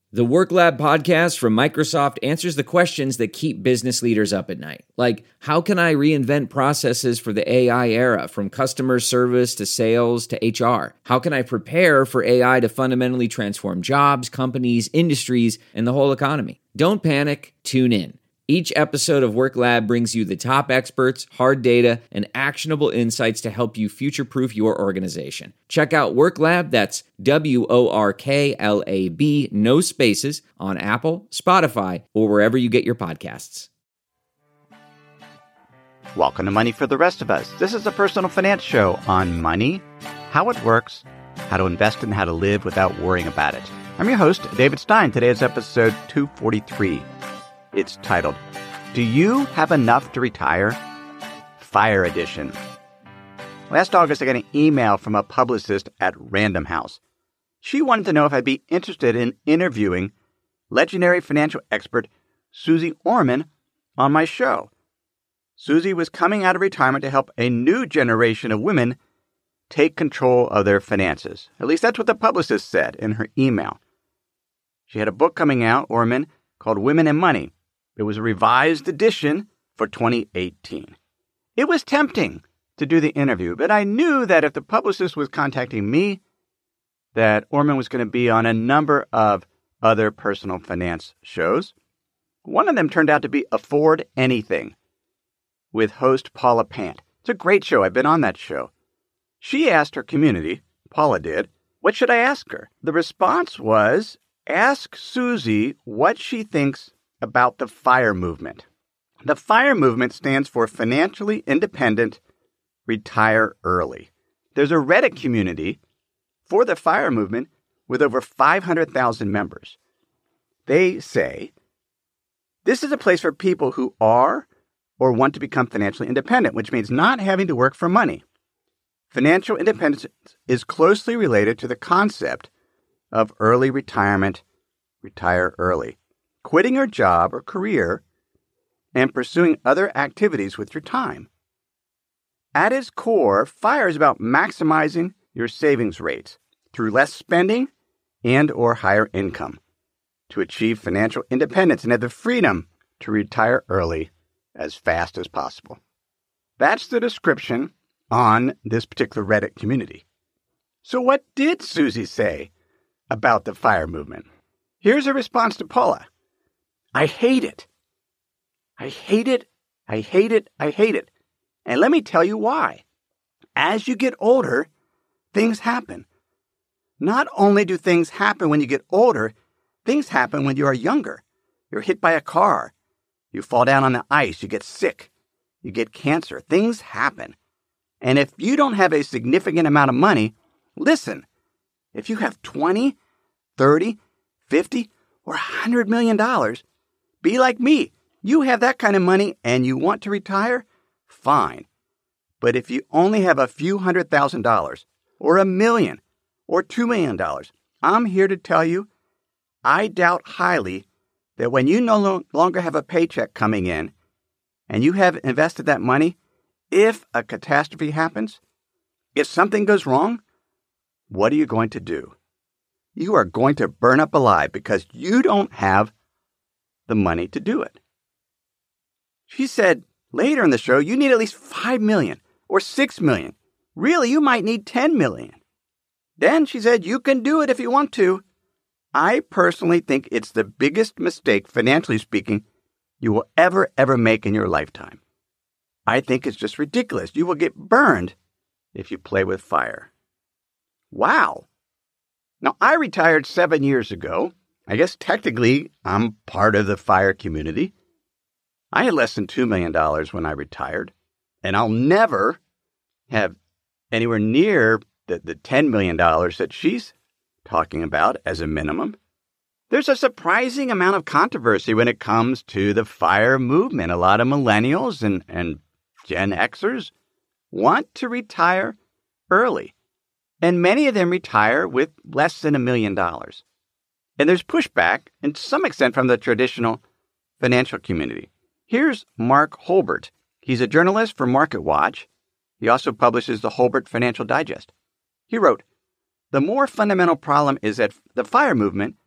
The Work Lab podcast from Microsoft answers the questions that keep business leaders up at night. Like, how can I reinvent processes for the AI era, from customer service to sales to HR? How can I prepare for AI to fundamentally transform jobs, companies, industries, and the whole economy? Don't panic, tune in. Each episode of Work Lab brings you the top experts, hard data, and actionable insights to help you future-proof your organization. Check out Work Lab, that's WORKLAB, no spaces, on Apple, Spotify, or wherever you get your podcasts. Welcome to Money for the Rest of Us. This is a personal finance show on money, how it works, how to invest, and how to live without worrying about it. I'm your host, David Stein. Today is episode 243. It's titled, Do You Have Enough to Retire? Fire Edition. Last August, I got an email from a publicist at Random House. She wanted to know if I'd be interested in interviewing legendary financial expert Suze Orman on my show. Suze was coming out of retirement to help a new generation of women take control of their finances. At least that's what the publicist said in her email. She had a book coming out, Orman, called Women and Money. It was a revised edition for 2018. It was tempting to do the interview, but I knew that if the publicist was contacting me, that Orman was going to be on a number of other personal finance shows. One of them turned out to be Afford Anything with host Paula Pant. It's a great show. I've been on that show. She asked her community, Paula did, what should I ask her? The response was, ask Suze what she thinks about the FIRE movement. The FIRE movement stands for Financially Independent, Retire Early. There's a Reddit community for the FIRE movement with over 500,000 members. They say, this is a place for people who are or want to become financially independent, which means not having to work for money. Financial independence is closely related to the concept of early retirement, retire early. Quitting your job or career and pursuing other activities with your time. At its core, FIRE is about maximizing your savings rates through less spending and or higher income to achieve financial independence and have the freedom to retire early as fast as possible. That's the description on this particular Reddit community. So what did Suze say about the FIRE movement? Here's a response to Paula. I hate it. I hate it. I hate it. I hate it. And let me tell you why. As you get older, things happen. Not only do things happen when you get older, things happen when you are younger. You're hit by a car. You fall down on the ice. You get sick. You get cancer. Things happen. And if you don't have a significant amount of money, listen, if you have 20, 30, 50, or $100 million, be like me. You have that kind of money and you want to retire? Fine. But if you only have a few $100,000 or $1 million or $2 million, I'm here to tell you, I doubt highly that when you no longer have a paycheck coming in and you have invested that money, if a catastrophe happens, if something goes wrong, what are you going to do? You are going to burn up alive because you don't have the money to do it. She said later in the show, you need at least $5 million or $6 million. Really, you might need $10 million. Then she said, you can do it if you want to. I personally think it's the biggest mistake, financially speaking, you will ever make in your lifetime. I think it's just ridiculous. You will get burned if you play with fire. Wow. Now, I retired 7 years ago. I guess technically I'm part of the FIRE community. I had less than $2 million when I retired, and I'll never have anywhere near the $10 million that she's talking about as a minimum. There's a surprising amount of controversy when it comes to the FIRE movement. A lot of millennials and Gen Xers want to retire early, and many of them retire with less than $1 million. And there's pushback, and to some extent, from the traditional financial community. Here's Mark Holbert. He's a journalist for MarketWatch. He also publishes the Holbert Financial Digest. He wrote, "The more fundamental problem is that the FIRE movement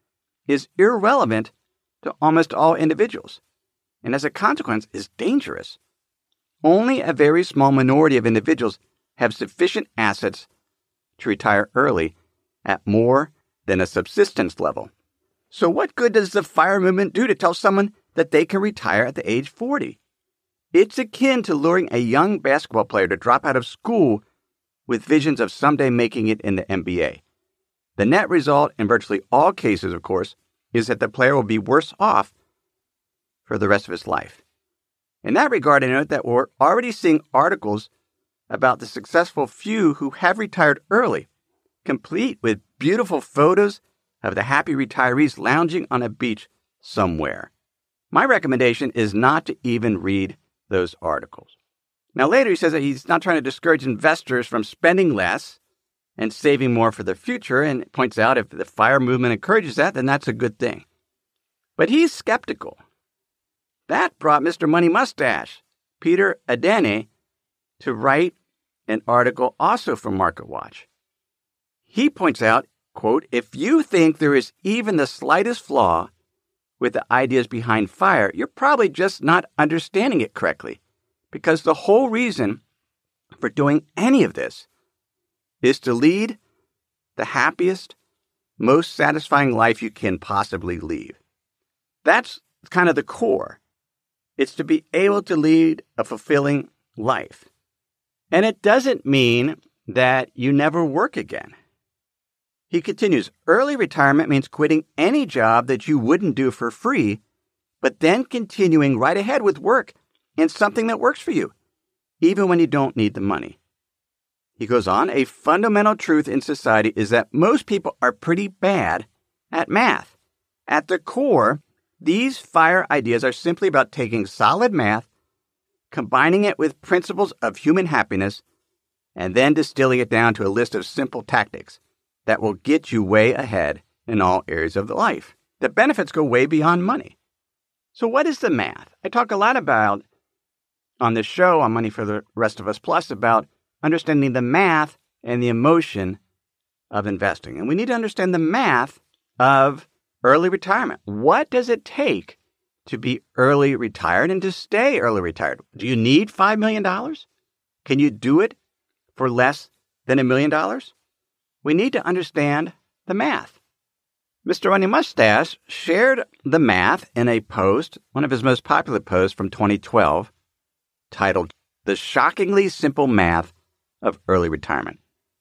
is irrelevant to almost all individuals, and as a consequence is dangerous. Only a very small minority of individuals have sufficient assets to retire early at more than a subsistence level. So what good does the FIRE movement do to tell someone that they can retire at the age 40? It's akin to luring a young basketball player to drop out of school with visions of someday making it in the NBA. The net result in virtually all cases, of course, is that the player will be worse off for the rest of his life. In that regard, I note that we're already seeing articles about the successful few who have retired early, complete with beautiful photos of the happy retirees lounging on a beach somewhere. My recommendation is not to even read those articles. Now, later he says that he's not trying to discourage investors from spending less and saving more for the future, and points out if the FIRE movement encourages that, then that's a good thing. But he's skeptical. That brought Mr. Money Mustache, Peter Adene, to write an article also from MarketWatch. He points out, quote, if you think there is even the slightest flaw with the ideas behind FIRE, you're probably just not understanding it correctly, because the whole reason for doing any of this is to lead the happiest, most satisfying life you can possibly lead. That's kind of the core. It's to be able to lead a fulfilling life. And it doesn't mean that you never work again. He continues, early retirement means quitting any job that you wouldn't do for free, but then continuing right ahead with work in something that works for you, even when you don't need the money. He goes on, a fundamental truth in society is that most people are pretty bad at math. At the core, these FIRE ideas are simply about taking solid math, combining it with principles of human happiness, and then distilling it down to a list of simple tactics that will get you way ahead in all areas of the life. The benefits go way beyond money. So what is the math? I talk a lot about, on this show, on Money for the Rest of Us Plus, about understanding the math and the emotion of investing. And we need to understand the math of early retirement. What does it take to be early retired and to stay early retired? Do you need $5 million? Can you do it for less than $1 million? We need to understand the math. Mr. Money Mustache shared the math in a post, one of his most popular posts from 2012, titled The Shockingly Simple Math of Early Retirement.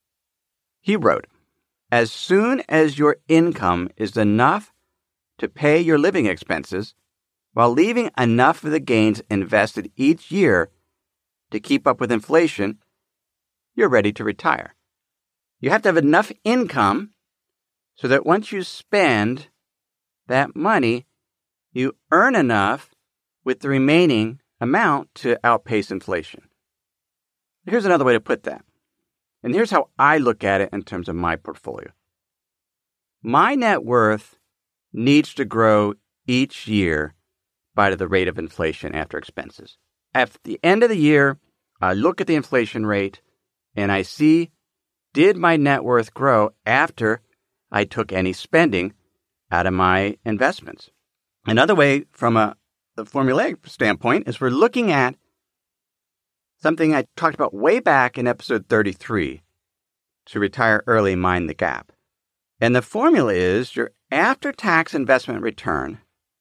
He wrote, as soon as your income is enough to pay your living expenses while leaving enough of the gains invested each year to keep up with inflation, you're ready to retire. You have to have enough income so that once you spend that money, you earn enough with the remaining amount to outpace inflation. Here's another way to put that. And here's how I look at it in terms of my portfolio. My net worth needs to grow each year by the rate of inflation after expenses. At the end of the year, I look at the inflation rate and I see, did my net worth grow after I took any spending out of my investments? Another way from a formulaic standpoint is we're looking at something I talked about way back in episode 33, to retire early, mind the gap. And the formula is your after-tax investment return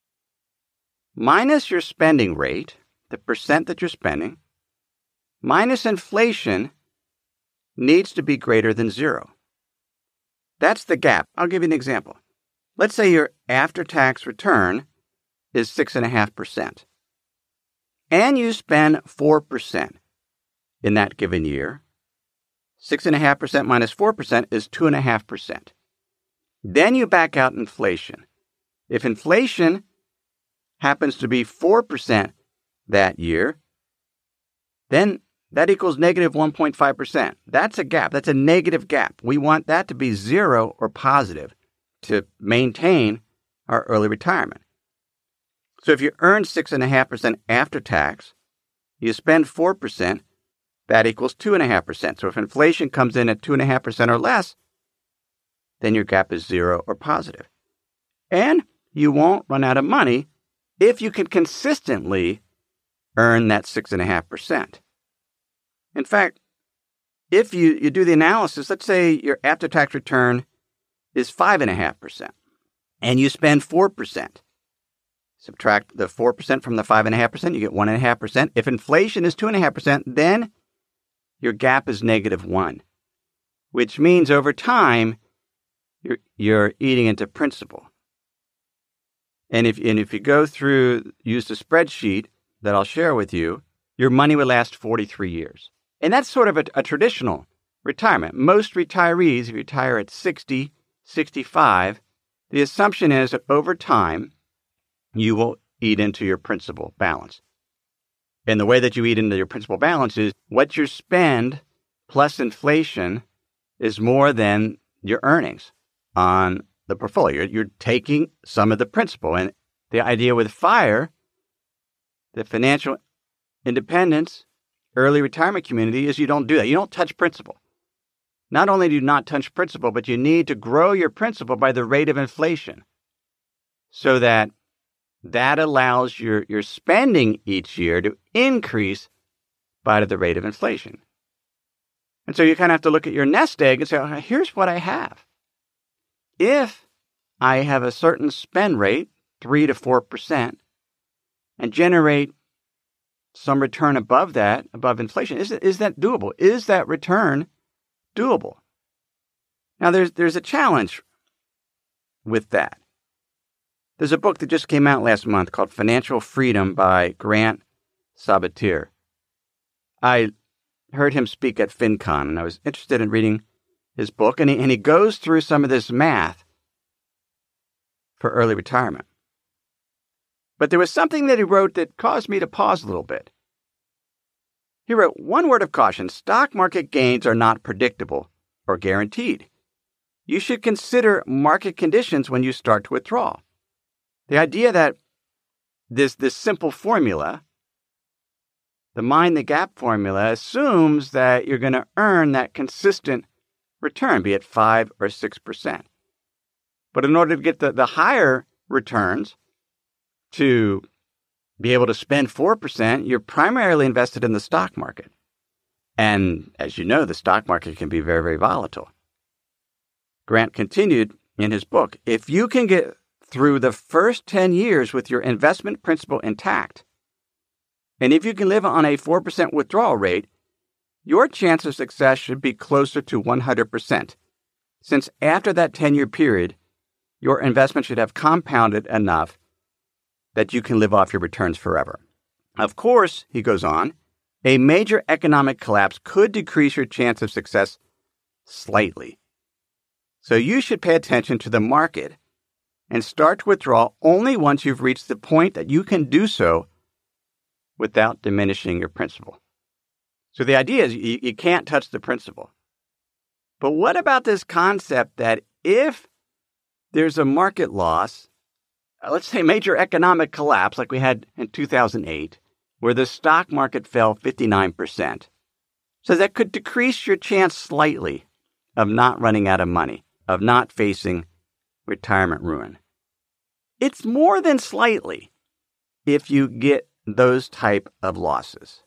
minus your spending rate, the percent that you're spending, minus inflation needs to be greater than zero. That's the gap. I'll give you an example. Let's say your after-tax return is 6.5%, and you spend 4% in that given year. 6.5% minus 4% is 2.5%. Then you back out inflation. If inflation happens to be 4% that year, then that equals negative 1.5%. That's a gap. That's a negative gap. We want that to be zero or positive to maintain our early retirement. So if you earn 6.5% after tax, you spend 4%, that equals 2.5%. So if inflation comes in at 2.5% or less, then your gap is zero or positive. And you won't run out of money if you can consistently earn that 6.5%. In fact, if you do the analysis, let's say your after-tax return is 5.5%, and you spend 4%. Subtract the 4% from the 5.5%, you get 1.5%. If inflation is 2.5%, then your gap is -1, which means over time, you're eating into principal. And if you go through, use the spreadsheet that I'll share with you, your money will last 43 years. And that's sort of a traditional retirement. Most retirees, if you retire at 60, 65, the assumption is that over time, you will eat into your principal balance. And the way that you eat into your principal balance is what you spend plus inflation is more than your earnings on the portfolio. You're taking some of the principal. And the idea with FIRE, the financial independence, early retirement community, is you don't do that. You don't touch principal. Not only do you not touch principal, but you need to grow your principal by the rate of inflation so that allows your spending each year to increase by the rate of inflation. And so you kind of have to look at your nest egg and say, oh, here's what I have. If I have a certain spend rate, 3 to 4%, and generate some return above that, above inflation, is that doable? Is that return doable? Now, there's a challenge with that. There's a book that just came out last month called Financial Freedom by Grant Sabatier. I heard him speak at FinCon, and I was interested in reading his book, and he goes through some of this math for early retirement. But there was something that he wrote that caused me to pause a little bit. He wrote, one word of caution, stock market gains are not predictable or guaranteed. You should consider market conditions when you start to withdraw. The idea that this simple formula, the mind the gap formula, assumes that you're going to earn that consistent return, be it 5 or 6%. But in order to get the higher returns, to be able to spend 4%, you're primarily invested in the stock market. And as you know, the stock market can be very, very volatile. Grant continued in his book, if you can get through the first 10 years with your investment principal intact, and if you can live on a 4% withdrawal rate, your chance of success should be closer to 100%, since after that 10-year period, your investment should have compounded enough that you can live off your returns forever. Of course, he goes on, a major economic collapse could decrease your chance of success slightly. So you should pay attention to the market and start to withdraw only once you've reached the point that you can do so without diminishing your principal. So the idea is you can't touch the principal. But what about this concept that if there's a market loss, let's say major economic collapse like we had in 2008, where the stock market fell 59%, so that could decrease your chance slightly of not running out of money, of not facing retirement ruin. It's more than slightly if you get those type of losses.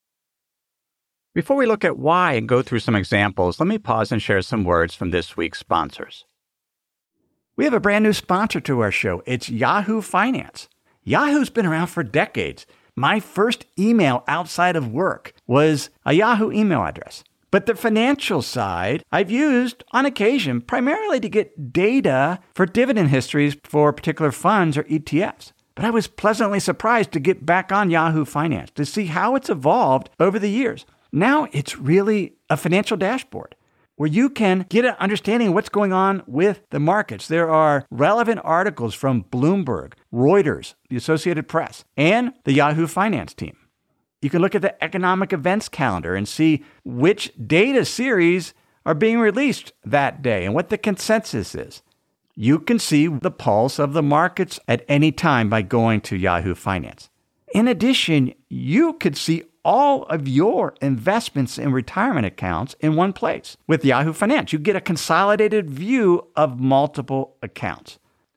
Before we look at why and go through some examples, let me pause and share some words from this week's sponsors. We have a brand new sponsor to our show. It's Yahoo Finance. Yahoo's been around for decades. My first email outside of work was a Yahoo email address. But the financial side, I've used on occasion primarily to get data for dividend histories for particular funds or ETFs. But I was pleasantly surprised to get back on Yahoo Finance to see how it's evolved over the years. Now it's really a financial dashboard where you can get an understanding of what's going on with the markets. There are relevant articles from Bloomberg, Reuters, the Associated Press, and the Yahoo Finance team. You can look at the economic events calendar and see which data series are being released that day and what the consensus is. You can see the pulse of the markets at any time by going to Yahoo Finance. In addition, you could see all of your investments in retirement accounts in one place. With Yahoo Finance, you get a consolidated view of multiple accounts.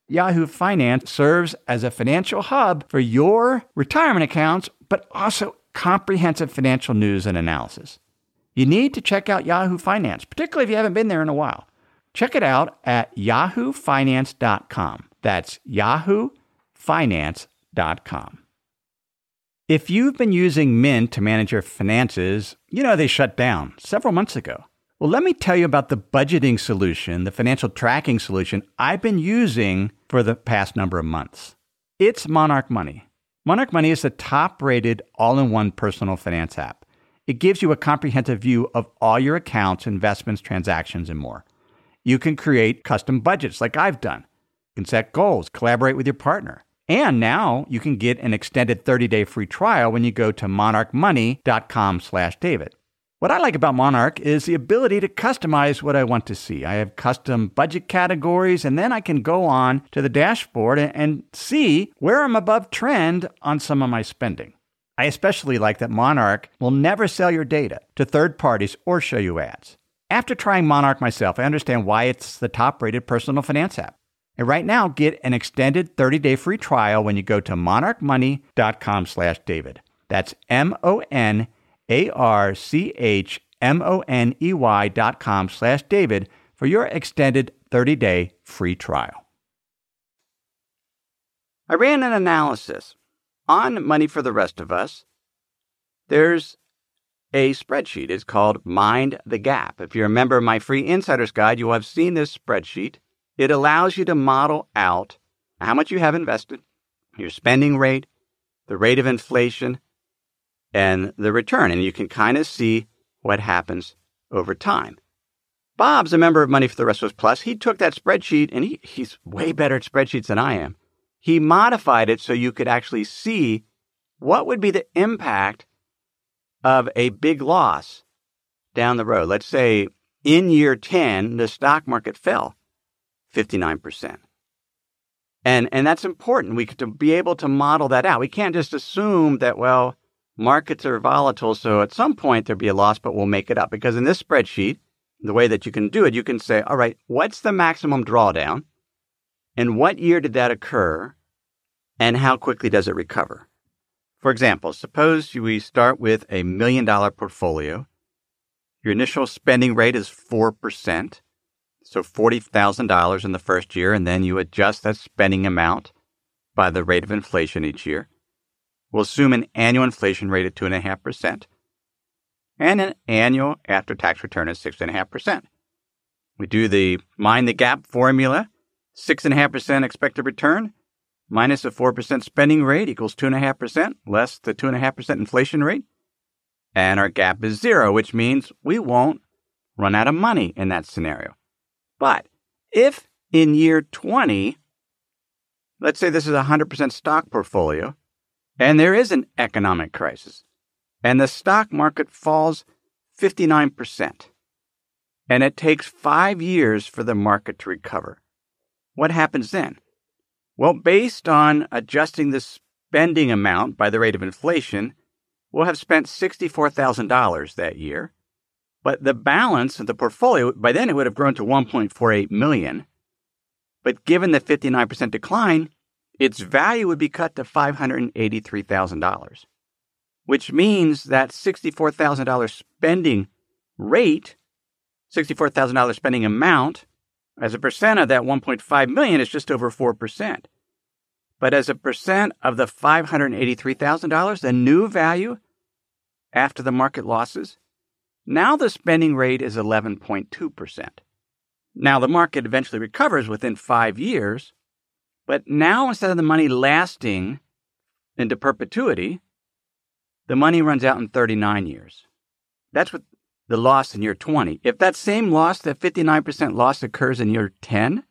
Yahoo Finance serves as a financial hub for your retirement accounts, but also comprehensive financial news and analysis. You need to check out Yahoo Finance, particularly if you haven't been there in a while. Check it out at yahoofinance.com. That's yahoofinance.com. If you've been using Mint to manage your finances, you know they shut down several months ago. Well, let me tell you about the budgeting solution, the financial tracking solution I've been using for the past number of months. It's Monarch Money. Monarch Money is the top-rated all-in-one personal finance app. It gives you a comprehensive view of all your accounts, investments, transactions, and more. You can create custom budgets like I've done. You can set goals, collaborate with your partner. And now you can get an extended 30-day free trial when you go to monarchmoney.com/David. What I like about Monarch is the ability to customize what I want to see. I have custom budget categories, and then I can go on to the dashboard and see where I'm above trend on some of my spending. I especially like that Monarch will never sell your data to third parties or show you ads. After trying Monarch myself, I understand why it's the top-rated personal finance app. And right now, get an extended 30-day free trial when you go to monarchmoney.com/David. That's monarchmoney.com/David for your extended 30-day free trial. I ran an analysis on Money for the Rest of Us. There's a spreadsheet. It's called Mind the Gap. If you're a member of my free Insider's Guide, you will have seen this spreadsheet. It allows you to model out how much you have invested, your spending rate, the rate of inflation, and the return. And you can kind of see what happens over time. Bob's a member of Money for the Rest of Us Plus. He took that spreadsheet, and he's way better at spreadsheets than I am. He modified it so you could actually see what would be the impact of a big loss down the road. Let's say in year 10, the stock market fell 59%. And that's important. We could be able to model that out. We can't just assume that, well, markets are volatile, so at some point there'll be a loss, but we'll make it up. Because in this spreadsheet, the way that you can do it, you can say, all right, what's the maximum drawdown? And what year did that occur? And how quickly does it recover? For example, suppose we start with a $1 million portfolio. Your initial spending rate is 4%, so $40,000 in the first year, and then you adjust that spending amount by the rate of inflation each year. We'll assume an annual inflation rate of 2.5% and an annual after-tax return of 6.5%. We do the Mind the Gap formula, 6.5% expected return minus a 4% spending rate equals 2.5%, less the 2.5% inflation rate. And our gap is 0, which means we won't run out of money in that scenario. But if in year 20, let's say this is a 100% stock portfolio, and there is an economic crisis, and the stock market falls 59%, and it takes 5 years for the market to recover, what happens then? Well, based on adjusting the spending amount by the rate of inflation, we'll have spent $64,000 that year. But the balance of the portfolio, by then it would have grown to $1.48 million. But given the 59% decline, its value would be cut to $583,000, which means that $64,000 spending rate, $64,000 spending amount, as a percent of that $1.5 million is just over 4%. But as a percent of the $583,000, the new value after the market losses, now the spending rate is 11.2%. Now the market eventually recovers within 5 years, but now instead of the money lasting into perpetuity, the money runs out in 39 years. That's what the loss in year 20. If that same loss, that 59% loss occurs in year 10,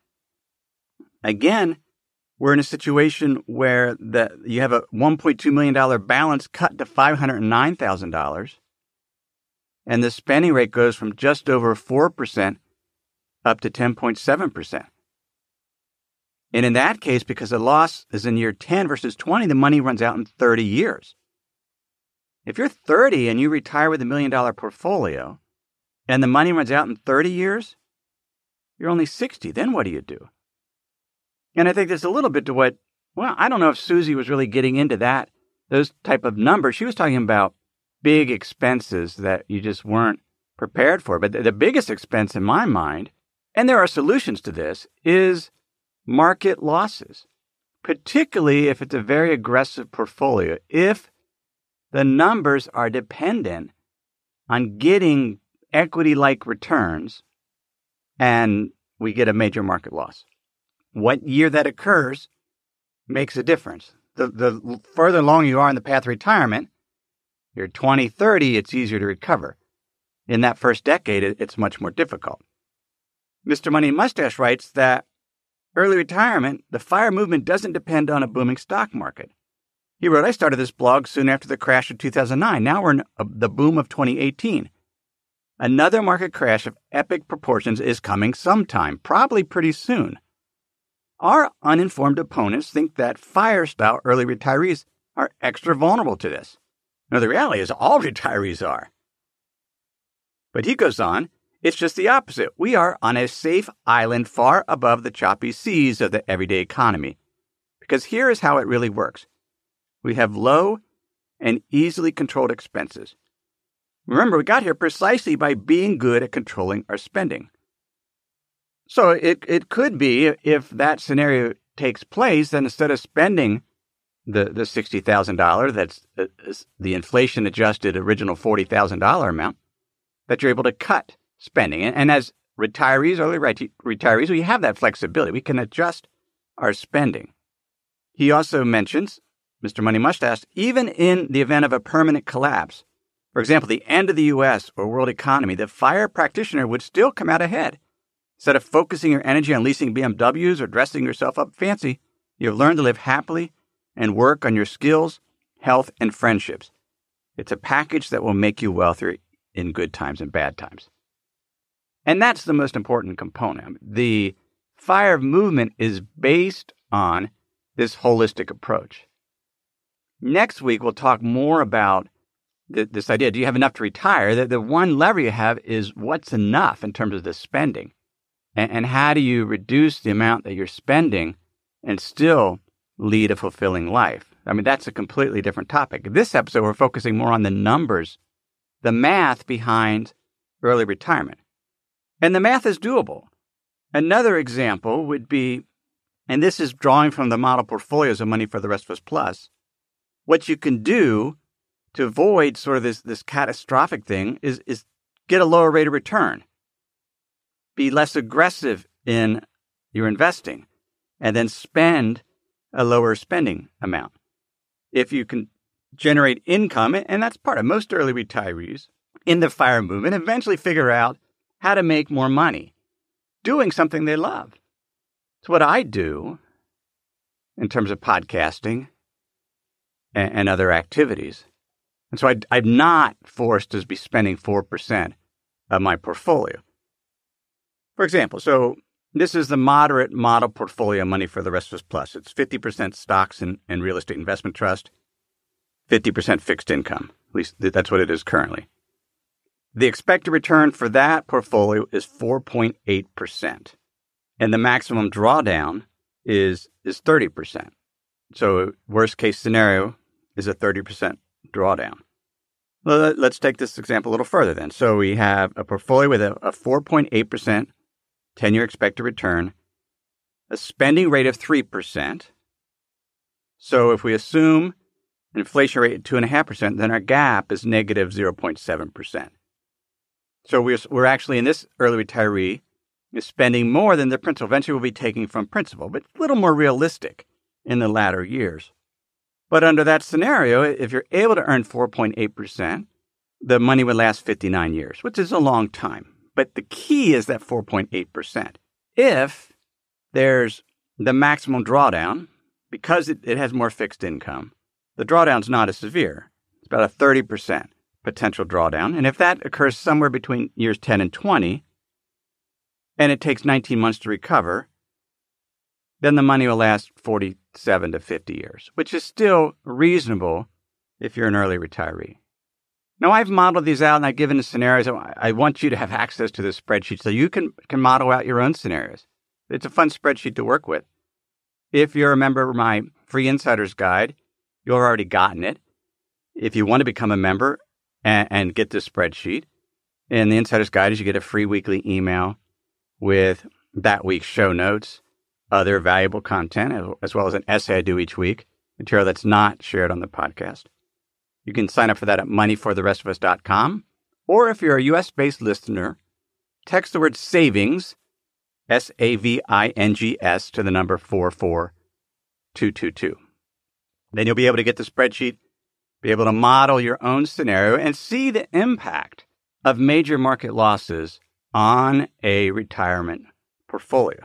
again, we're in a situation where you have a $1.2 million balance cut to $509,000, and the spending rate goes from just over 4% up to 10.7%. And in that case, because the loss is in year 10 versus 20, the money runs out in 30 years. If you're 30 and you retire with $1 million portfolio and the money runs out in 30 years, you're only 60. Then what do you do? And I think there's a little bit to what, well, I don't know if Susie was really getting into those type of numbers. She was talking about big expenses that you just weren't prepared for. But the biggest expense in my mind, and there are solutions to this, is market losses, particularly if it's a very aggressive portfolio. If the numbers are dependent on getting equity-like returns and we get a major market loss. What year that occurs makes a difference. The further along you are in the path of retirement, you're 20, 30, it's easier to recover. In that first decade, it's much more difficult. Mr. Money Mustache writes that early retirement, the FIRE movement doesn't depend on a booming stock market. He wrote, I started this blog soon after the crash of 2009. Now we're in the boom of 2018. Another market crash of epic proportions is coming sometime, probably pretty soon. Our uninformed opponents think that FIRE-style early retirees are extra vulnerable to this. Now, the reality is all retirees are. But he goes on, it's just the opposite. We are on a safe island far above the choppy seas of the everyday economy. Because here is how it really works. We have low and easily controlled expenses. Remember, we got here precisely by being good at controlling our spending. So it could be, if that scenario takes place, then instead of spending the $60,000, that's the inflation-adjusted original $40,000 amount, that you're able to cut spending. And as retirees, early retirees, we have that flexibility. We can adjust our spending. He also mentions, Mr. Money Mustache, even in the event of a permanent collapse, for example, the end of the U.S. or world economy, the FIRE practitioner would still come out ahead. Instead of focusing your energy on leasing BMWs or dressing yourself up fancy, you have learned to live happily and work on your skills, health, and friendships. It's a package that will make you wealthier in good times and bad times. And that's the most important component. The FIRE movement is based on this holistic approach. Next week, we'll talk more about this idea. Do you have enough to retire? The one lever you have is what's enough in terms of the spending. And how do you reduce the amount that you're spending and still lead a fulfilling life? I mean, that's a completely different topic. This episode, we're focusing more on the numbers, the math behind early retirement. And the math is doable. Another example would be, and this is drawing from the model portfolios of Money for the Rest of Us Plus, what you can do to avoid sort of this catastrophic thing is get a lower rate of return. Be less aggressive in your investing, and then spend a lower spending amount. If you can generate income, and that's part of most early retirees in the FIRE movement, eventually figure out how to make more money doing something they love. It's what I do in terms of podcasting and other activities. And so I'm not forced to be spending 4% of my portfolio. For example, so this is the moderate model portfolio Money for the Rest of Us Plus. It's 50% stocks and real estate investment trust, 50% fixed income. At least that's what it is currently. The expected return for that portfolio is 4.8%. And the maximum drawdown is 30%. So worst case scenario is a 30% drawdown. Well, let's take this example a little further then. So we have a portfolio with a 4.8% 10-year expected return, a spending rate of 3%. So if we assume an inflation rate of 2.5%, then our gap is negative 0.7%. So we're actually, in this early retiree, is spending more than the principal. Eventually we'll be taking from principal, but a little more realistic in the latter years. But under that scenario, if you're able to earn 4.8%, the money would last 59 years, which is a long time. But the key is that 4.8%. If there's the maximum drawdown, because it has more fixed income, the drawdown's not as severe. It's about a 30% potential drawdown. And if that occurs somewhere between years 10 and 20, and it takes 19 months to recover, then the money will last 47 to 50 years, which is still reasonable if you're an early retiree. Now, I've modeled these out, and I've given the scenarios. I want you to have access to this spreadsheet so you can model out your own scenarios. It's a fun spreadsheet to work with. If you're a member of my free Insider's Guide, you've already gotten it. If you want to become a member and get this spreadsheet, in the Insider's Guide is you get a free weekly email with that week's show notes, other valuable content, as well as an essay I do each week, material that's not shared on the podcast. You can sign up for that at moneyfortherestofus.com. Or if you're a U.S.-based listener, text the word savings, SAVINGS, to the number 44222. Then you'll be able to get the spreadsheet, be able to model your own scenario, and see the impact of major market losses on a retirement portfolio.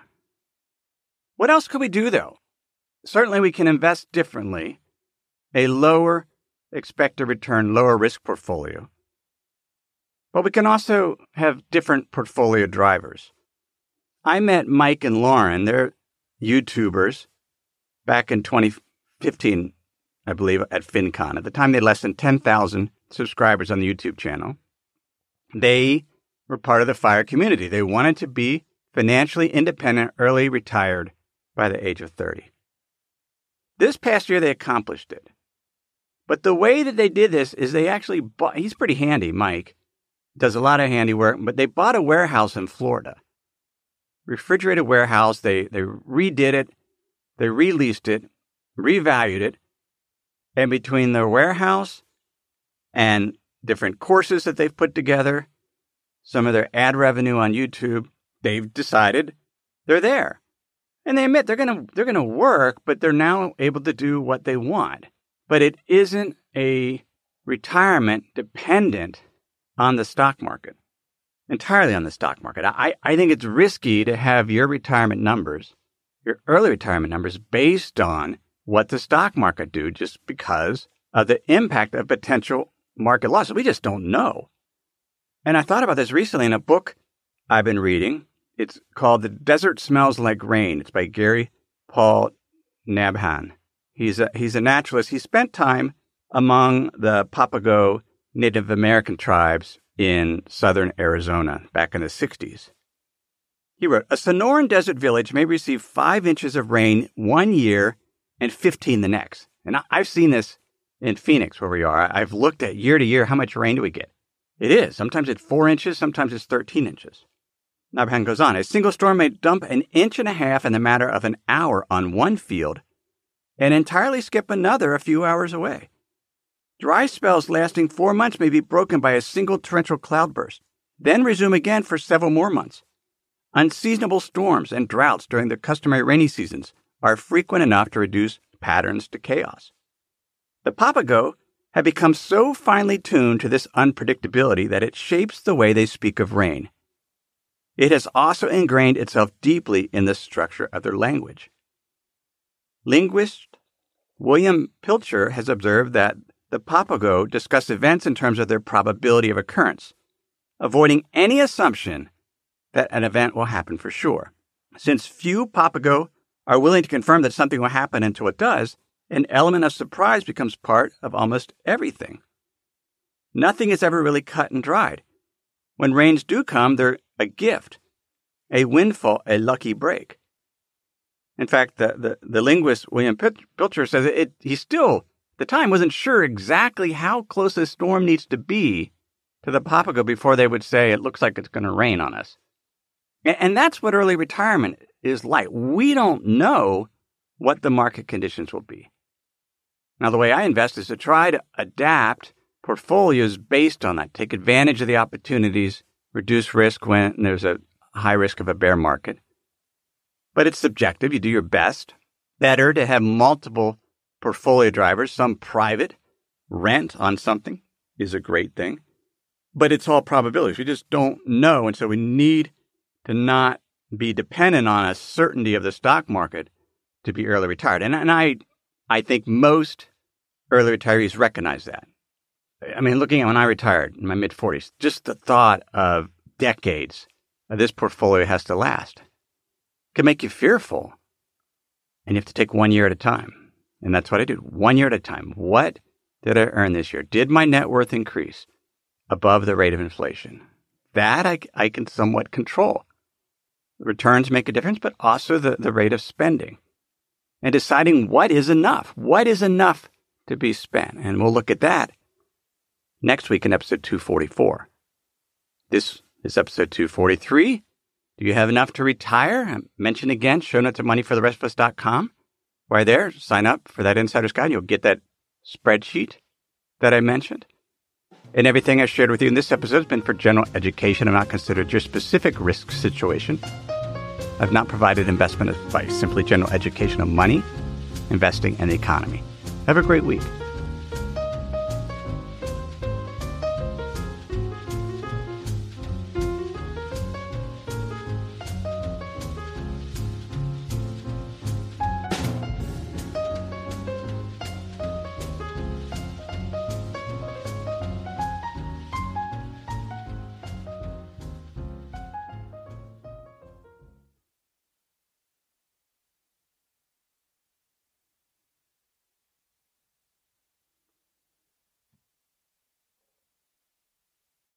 What else could we do, though? Certainly we can invest differently, a lower expected return, lower risk portfolio. But we can also have different portfolio drivers. I met Mike and Lauren, they're YouTubers, back in 2015, I believe, at FinCon. At the time, they had less than 10,000 subscribers on the YouTube channel. They were part of the FIRE community. They wanted to be financially independent, early retired by the age of 30. This past year, they accomplished it. But the way that they did this is they actually bought, he's pretty handy, Mike, does a lot of handiwork, but they bought a warehouse in Florida. Refrigerated warehouse, they redid it, they released it, revalued it, and between their warehouse and different courses that they've put together, some of their ad revenue on YouTube, they've decided they're there. And they admit they're gonna work, but they're now able to do what they want. But it isn't a retirement dependent on the stock market, entirely on the stock market. I think it's risky to have your retirement numbers, your early retirement numbers, based on what the stock market do, just because of the impact of potential market losses. We just don't know. And I thought about this recently in a book I've been reading. It's called The Desert Smells Like Rain. It's by Gary Paul Nabhan. He's a naturalist. He spent time among the Papago Native American tribes in southern Arizona back in the 60s. He wrote, a Sonoran desert village may receive 5 inches of rain one year and 15 the next. And I've seen this in Phoenix where we are. I've looked at year to year, how much rain do we get? It is. Sometimes it's 4 inches, sometimes it's 13 inches. Nabhan goes on, a single storm may dump 1.5 inches in the matter of an hour on one field and entirely skip another a few hours away. Dry spells lasting 4 months may be broken by a single torrential cloudburst, then resume again for several more months. Unseasonable storms and droughts during the customary rainy seasons are frequent enough to reduce patterns to chaos. The Papago have become so finely tuned to this unpredictability that it shapes the way they speak of rain. It has also ingrained itself deeply in the structure of their language. Linguist William Pilcher has observed that the Papago discuss events in terms of their probability of occurrence, avoiding any assumption that an event will happen for sure. Since few Papago are willing to confirm that something will happen until it does, an element of surprise becomes part of almost everything. Nothing is ever really cut and dried. When rains do come, they're a gift, a windfall, a lucky break. In fact, the linguist William Pilcher says he still, at the time, wasn't sure exactly how close a storm needs to be to the Papago before they would say it looks like it's going to rain on us. And that's what early retirement is like. We don't know what the market conditions will be. Now, the way I invest is to try to adapt portfolios based on that, take advantage of the opportunities, reduce risk when there's a high risk of a bear market. But it's subjective. You do your best. Better to have multiple portfolio drivers, some private. Rent on something is a great thing. But it's all probabilities. We just don't know. And so we need to not be dependent on a certainty of the stock market to be early retired. And I think most early retirees recognize that. I mean, looking at when I retired in my mid-40s, just the thought of decades of this portfolio has to last can make you fearful. And you have to take 1 year at a time. And that's what I do, 1 year at a time. What did I earn this year? Did my net worth increase above the rate of inflation? That I can somewhat control. The returns make a difference, but also the rate of spending. and deciding what is enough. What is enough to be spent? And we'll look at that next week in episode 244. This is episode 243. Do you have enough to retire? I mention again, show notes at moneyfortherestofus.com. While there, sign up for that Insider's Guide. You'll get that spreadsheet that I mentioned. And everything I shared with you in this episode has been for general education and not considered your specific risk situation. I've not provided investment advice, simply general education of money, investing, and the economy. Have a great week.